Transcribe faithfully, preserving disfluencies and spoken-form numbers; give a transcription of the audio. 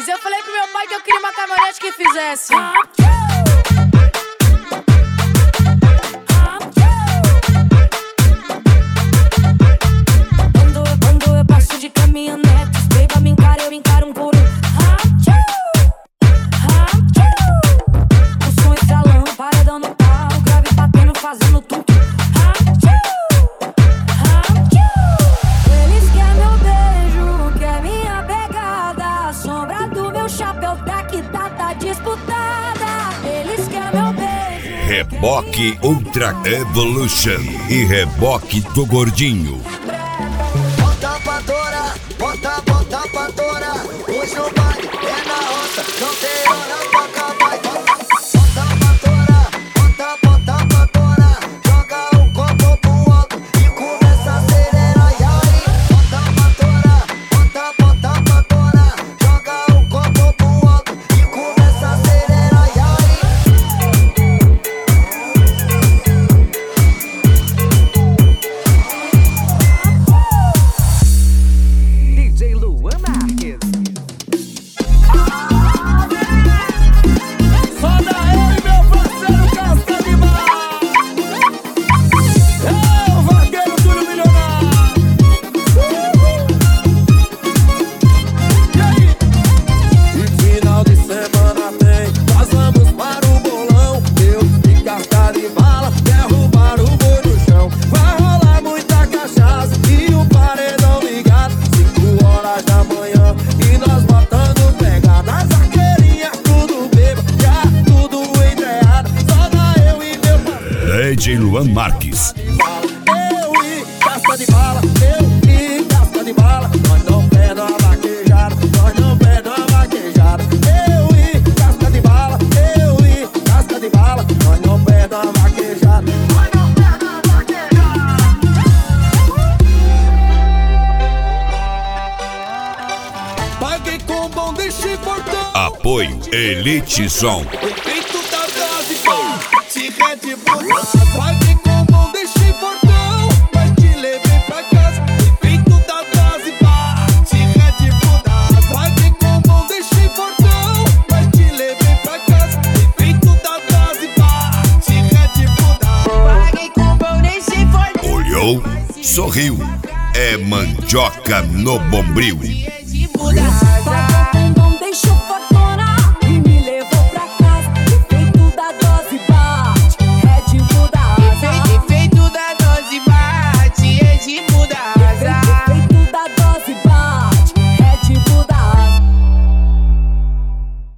simples. Eu falei pro meu pai que eu queria uma caminhonete que fizesse. Quando, quando eu passo de caminhonete, os baby me encaram, eu encaro um por um. O som estralando, paredão no pau, grave batendo, fazendo tudo. Eles querem meu beijo, quer minha pegada. A sombra do meu chapéu tá que tá, tá disputada. Eles querem meu beijo. Reboque Ultra Evolution e reboque do Gordinho. Bota pra Dora, bota, bota pra Dora. Hoje o baile é na roça, não tem hora pra acabar. Bota pra Dora, bota, bota pra Dora. Joga o copo pro alto e começa a acelerar. E aí, bota pra Dora, bota, bota pra Dora. Joga o copo pro alto e começa a acelerar. E aí, D J Luan Marques. Roda ele, meu parceiro Casca de Bala. É o vaqueiro Túlio Milionário. E aí? E final de semana tem, nós vamos para o bolão. Eu e Casca de Bala, derrubar o boi no chão. Vai rolar muita cachaça e o paredão ligado. Cinco horas da manhã e nós botando pegada. As vaqueirinhas tudo bêbado, já tudo entreado. Só dá eu e meu parceiro. D J Luan Marques. Eu e Casca de Bala, eu e Casca de Bala. Nós não perdemos a vaquejada, nós não perdemos a vaquejada. Eu e Casca de Bala, eu e Casca de Bala. Nós não perdemos a vaquejada, nós não perdemos a vaquejada. Paguei com bom deste portão. Apoio Elite Som. Efeito da dose, pá, te Red Bull. Paguei com bom deste portão, mas te levei pra casa. Efeito da dose, pá, te Red Bull. Paguei com bom deste portão, mas te levei pra casa. Efeito da dose, pá, te Red Bull. Paguei com bom nesse forte. Olhou, sorriu. É mandioca no bombril.